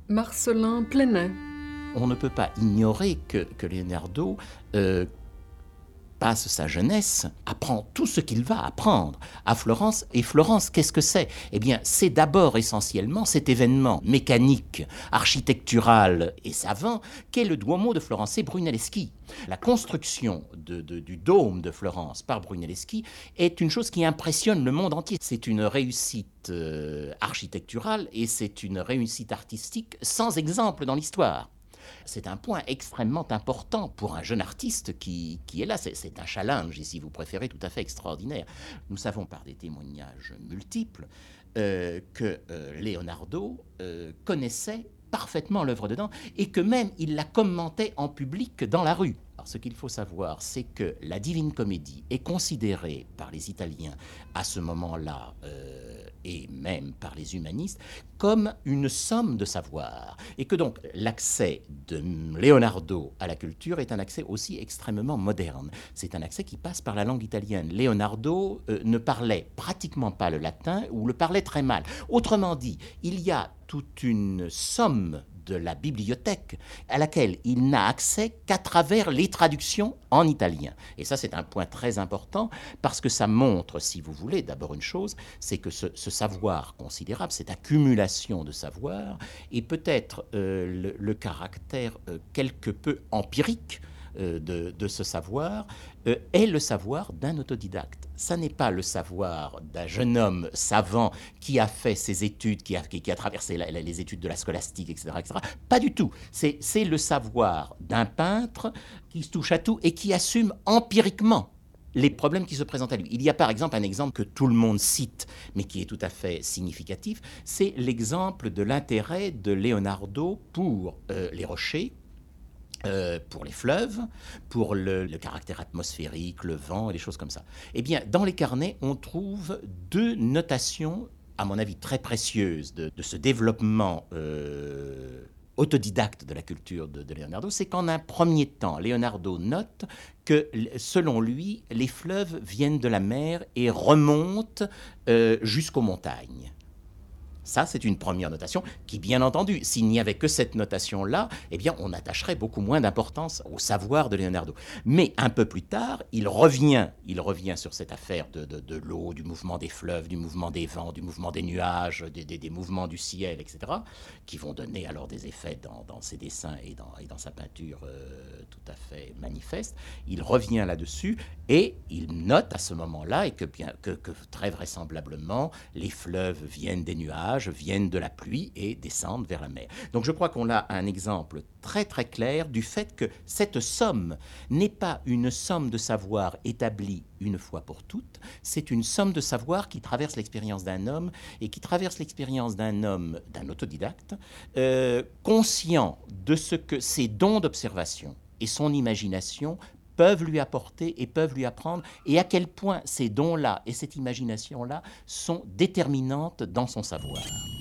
Marcelin Plenet. On ne peut pas ignorer que Leonardo passe sa jeunesse, apprend tout ce qu'il va apprendre à Florence. Et Florence, qu'est-ce que c'est ? Eh bien, c'est d'abord essentiellement cet événement mécanique, architectural et savant qu'est le Duomo de Florence. C'est Brunelleschi. La construction du dôme de Florence par Brunelleschi est une chose qui impressionne le monde entier. C'est une réussite architecturale et c'est une réussite artistique sans exemple dans l'histoire. C'est un point extrêmement important pour un jeune artiste qui est là. C'est un challenge, si vous préférez, tout à fait extraordinaire. Nous savons par des témoignages multiples que Leonardo connaissait parfaitement l'œuvre de Dante et que même il la commentait en public dans la rue. Alors, ce qu'il faut savoir, c'est que la Divine Comédie est considérée par les Italiens à ce moment-là et même par les humanistes comme une somme de savoir et que donc l'accès de Leonardo à la culture est un accès aussi extrêmement moderne. C'est un accès qui passe par la langue italienne. Leonardo ne parlait pratiquement pas le latin ou le parlait très mal. Autrement dit, il y a toute une somme de la bibliothèque à laquelle il n'a accès qu'à travers les traductions en italien. Et ça, c'est un point très important parce que ça montre, si vous voulez, d'abord une chose, c'est que ce savoir considérable, cette accumulation de savoir, et peut-être le caractère quelque peu empirique de ce savoir est le savoir d'un autodidacte. Ça n'est pas le savoir d'un jeune homme savant qui a fait ses études, qui a traversé les études de la scolastique, etc., etc. Pas du tout. C'est le savoir d'un peintre qui se touche à tout et qui assume empiriquement les problèmes qui se présentent à lui. Il y a par exemple un exemple que tout le monde cite, mais qui est tout à fait significatif, c'est l'exemple de l'intérêt de Leonardo pour les rochers, pour les fleuves, pour le caractère atmosphérique, le vent et des choses comme ça. Eh bien, dans les carnets, on trouve deux notations, à mon avis, très précieuses de ce développement autodidacte de la culture de Leonardo. C'est qu'en un premier temps, Leonardo note que, selon lui, les fleuves viennent de la mer et remontent jusqu'aux montagnes. Ça, c'est une première notation qui, bien entendu, s'il n'y avait que cette notation-là, eh bien, on attacherait beaucoup moins d'importance au savoir de Leonardo. Mais un peu plus tard, il revient sur cette affaire de l'eau, du mouvement des fleuves, du mouvement des vents, du mouvement des nuages, des mouvements du ciel, etc., qui vont donner alors des effets dans ses dessins et dans sa peinture tout à fait manifeste. Il revient là-dessus et il note à ce moment-là et que très vraisemblablement, les fleuves viennent des nuages, viennent de la pluie et descendent vers la mer. Donc je crois qu'on a un exemple très très clair du fait que cette somme n'est pas une somme de savoir établie une fois pour toutes, c'est une somme de savoir qui traverse l'expérience d'un homme et qui traverse l'expérience d'un homme, d'un autodidacte, conscient de ce que ses dons d'observation et son imagination peuvent lui apporter et peuvent lui apprendre, et à quel point ces dons-là et cette imagination-là sont déterminantes dans son savoir.